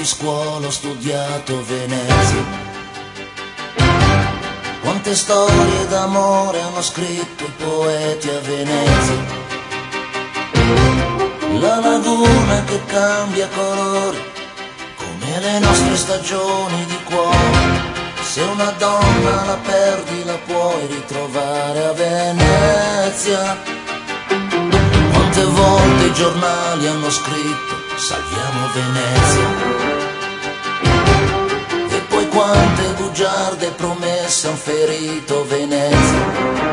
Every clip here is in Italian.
di scuola ho studiato Venezia. Quante storie d'amore hanno scritto i poeti a Venezia. La laguna che cambia colori come le nostre stagioni di cuore. Se una donna la perdi la puoi ritrovare a Venezia. Quante volte i giornali hanno scritto salviamo Venezia. E poi quante bugiarde promesse han ferito Venezia.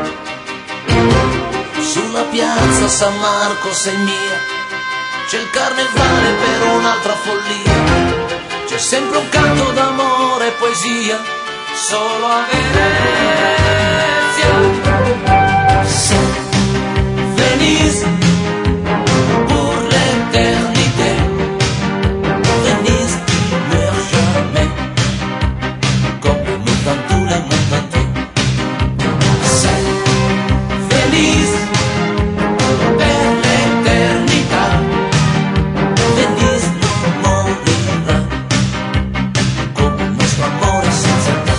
Sulla piazza San Marco sei mia, c'è il carnevale per un'altra follia. C'è sempre un canto d'amore e poesia solo a Venezia. Se Venise pour l'éternité, Venise qui meurt jamais, comme nous dans tous les mondes entiers. C'est Venise per l'éternità, Venise non morirà, come il nostro amore senza te.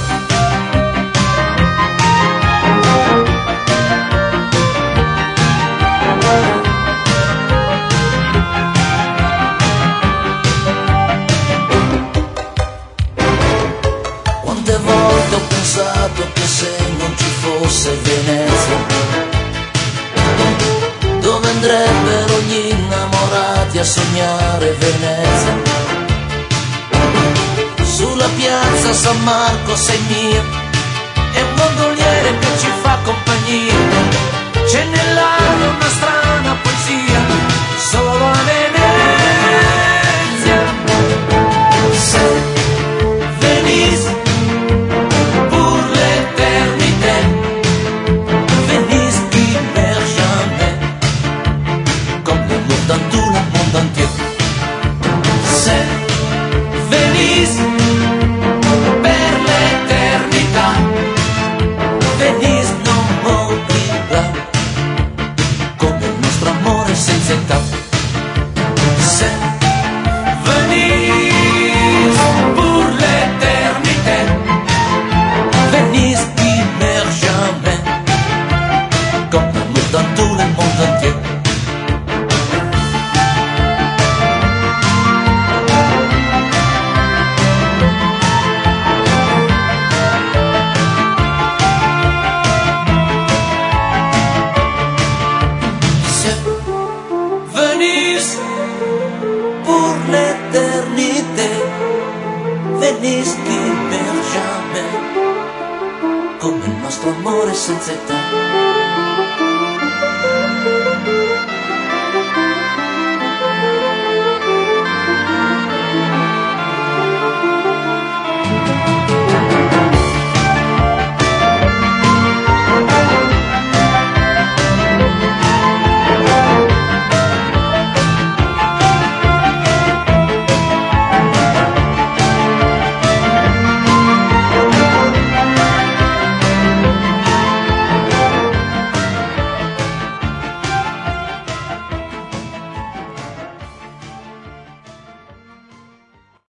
Quante volte ho pensato che se non ci fosse Venezia, dove andrebbero gli innamorati a sognare Venezia? Sulla piazza San Marco sei mia, è un gondoliere che ci fa compagnia. C'è nell'aria una strana poesia solo a Venezia. Se Venise pour l'éternité, Venise qui meurt jamais, comme l'amour dans tout le monde entier. C'est Venise per l'éternità, Venise non morirà, come il nostro amore senza età. C'est Venise pour l'éternité, Venise qui meurt jamais, comme l'amour dans tout le monde entier. C'est Venise pour l'éternité, Venise qui meurt jamais, come il nostro amore senza età.